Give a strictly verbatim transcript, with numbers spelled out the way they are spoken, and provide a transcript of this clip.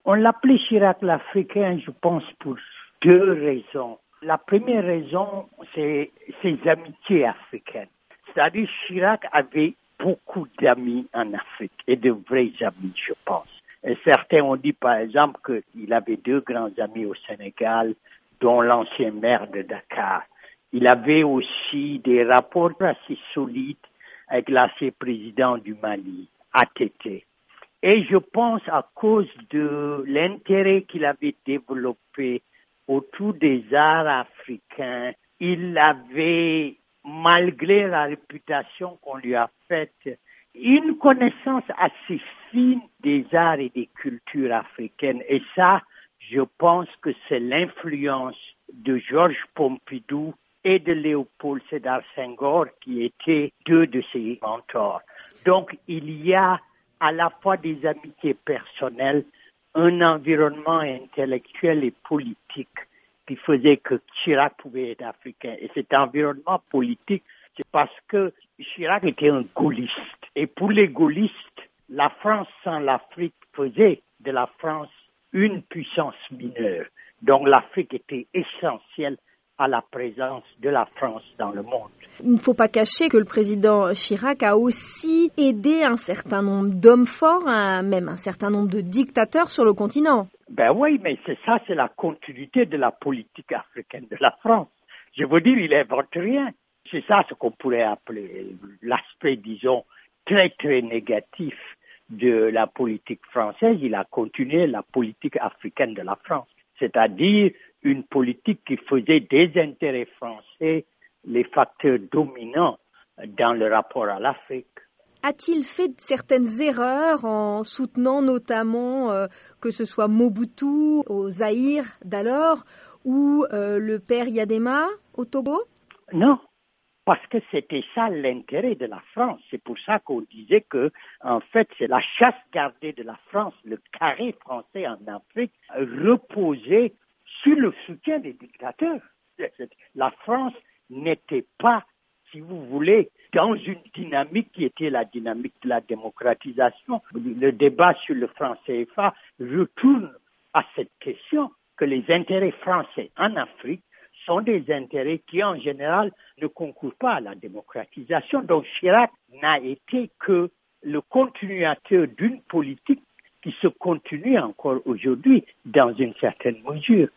On l'appelait Chirac l'Africain, je pense, pour deux raisons. La première raison, c'est ses amitiés africaines. C'est-à-dire Chirac avait beaucoup d'amis en Afrique, et de vrais amis, je pense. Et certains ont dit, par exemple, qu'il avait deux grands amis au Sénégal, dont l'ancien maire de Dakar. Il avait aussi des rapports assez solides avec l'ancien président du Mali, A T T. Et je pense à cause de l'intérêt qu'il avait développé autour des arts africains, il avait, malgré la réputation qu'on lui a faite, une connaissance assez fine des arts et des cultures africaines. Et ça, je pense que c'est l'influence de Georges Pompidou et de Léopold Sédar Senghor qui étaient deux de ses mentors. Donc, il y a à la fois des amitiés personnelles, un environnement intellectuel et politique qui faisait que Chirac pouvait être africain. Et cet environnement politique, c'est parce que Chirac était un gaulliste. Et pour les gaullistes, la France sans l'Afrique faisait de la France une puissance mineure. Donc l'Afrique était essentielle à la présence de la France dans le monde. Il ne faut pas cacher que le président Chirac a aussi aidé un certain nombre d'hommes forts, un, même un certain nombre de dictateurs sur le continent. Ben oui, mais c'est ça, c'est la continuité de la politique africaine de la France. Je veux dire, il n'invente rien. C'est ça ce qu'on pourrait appeler l'aspect, disons, très très négatif de la politique française. Il a continué la politique africaine de la France, c'est-à-dire une politique qui faisait des intérêts français les facteurs dominants dans le rapport à l'Afrique. A-t-il fait certaines erreurs en soutenant notamment euh, que ce soit Mobutu au Zaïre d'alors ou euh, le père Yadema au Togo? Non, parce que c'était ça l'intérêt de la France. C'est pour ça qu'on disait que, en fait, c'est la chasse gardée de la France, le carré français en Afrique, reposait sur le soutien des dictateurs. La France n'était pas, si vous voulez, dans une dynamique qui était la dynamique de la démocratisation. Le débat sur le franc C F A retourne à cette question que les intérêts français en Afrique sont des intérêts qui, en général, ne concourent pas à la démocratisation. Donc Chirac n'a été que le continuateur d'une politique qui se continue encore aujourd'hui dans une certaine mesure.